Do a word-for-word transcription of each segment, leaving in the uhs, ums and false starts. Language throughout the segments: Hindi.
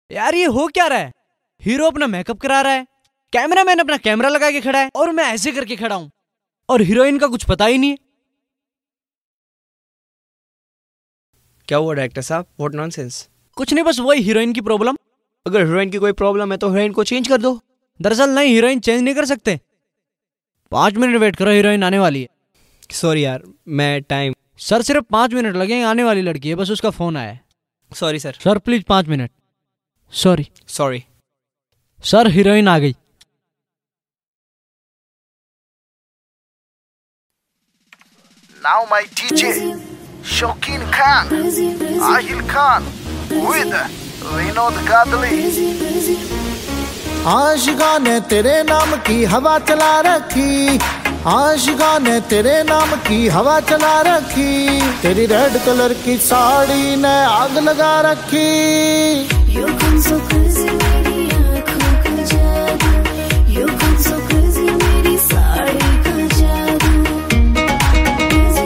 यार ये हो क्या रहा है? हीरो अपना मेकअप करा रहा है, कैमरामैन अपना कैमरा लगा के खड़ा है और मैं ऐसे करके खड़ा हूं और हीरोइन का कुछ पता ही नहीं है। क्या हुआ डायरेक्टर साहब? What nonsense. कुछ नहीं, बस वही हीरोइन की प्रॉब्लम। अगर हीरोइन की कोई प्रॉब्लम है तो हीरोइन को चेंज कर दो। दरअसल नहीं, हीरोइन चेंज नहीं कर सकते। पांच मिनट वेट करो, हीरोइन आने वाली है। सॉरी यार, मैं टाइम सर सिर्फ पांच मिनट लगेंगे, आने वाली लड़की है, बस उसका फोन आया है। Sorry sir. सर प्लीज पांच मिनट। सॉरी सॉरी सर, हीरोइन आ गई। Now my D J Shokin Khan, Ahil Khan with Vinod Gadli. Ashika ने तेरे नाम की हवा चला रखी, आशिका ने तेरे नाम की हवा चला रखी, तेरी रेड कलर की साड़ी ने आग लगा रखी। You come so crazy, मेरी आँखों का जादू, you come so crazy, मेरी साड़ी का जादू। Crazy,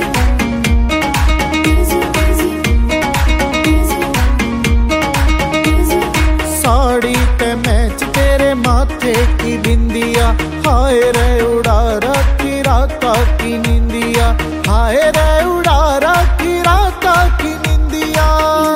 crazy, crazy, crazy, crazy। Sari पे मैच तेरे माथे की बिंदिया, हाय रे उड़ा रखी राता की निंदिया, हाय रे उड़ा रखी राता की निंदिया।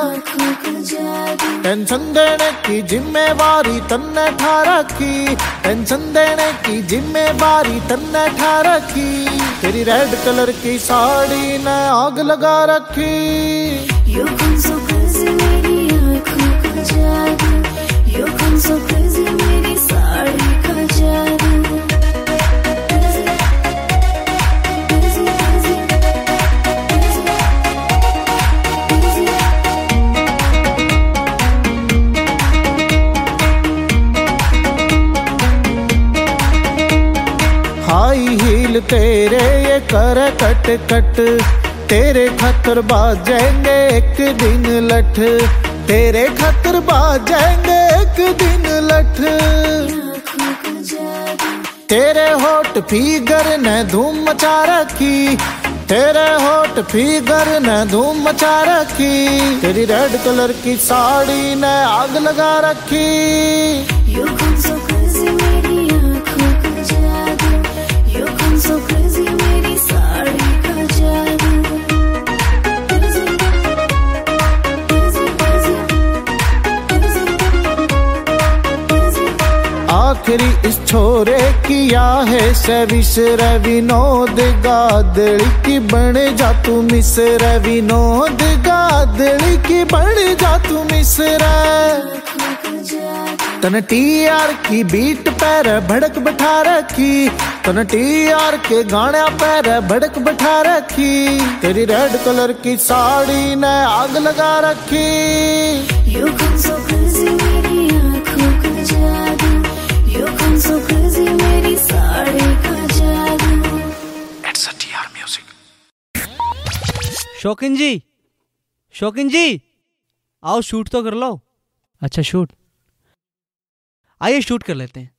टेंशन देने की जिम्मेवारी तन्ने ठा रखी, टेंशन देने की जिम्मेवारी तन्ने ठा रखी, तेरी रेड कलर की साड़ी ने आग लगा रखी। You come so crazy, मेरी आँखों का जादू, you come so crazy, मेरी साड़ी का जादू। हाई हील तेरे ये कर कट कट, तेरे खातर बाजेंगे एक दिन लठ, तेरे खातर बाजेंगे एक दिन लठ। तेरे होठ फिगर ने धूम मचा रखी, तेरे होठ फिगर ने धूम मचा रखी, तेरी रेड कलर की साड़ी ने आग लगा रखी। You come so crazy, मेरी आँखों का जादू, you come so crazy, मेरी साड़ी का जादू। Crazy, crazy, crazy, crazy, crazy। आखिरी इस छोरे किया है सविश रे विनोद गादड़ी की, बन जा तू मिसर विनोद गादड़ी की, बन जा तू मिसर। तन टी आर की बीट पैर भड़क बैठा रखी, तन टी आर के गाने पैर भड़क बैठा रखी, तेरी रेड कलर की साड़ी ने आग लगा रखी। You come so crazy, मेरी आँखों का जादू, you come so crazy, मेरी साड़ी का जादू। It's a T R music. शौकीन जी, शौकीन जी आओ शूट तो कर लो। अच्छा शूट, आइए शूट कर लेते हैं।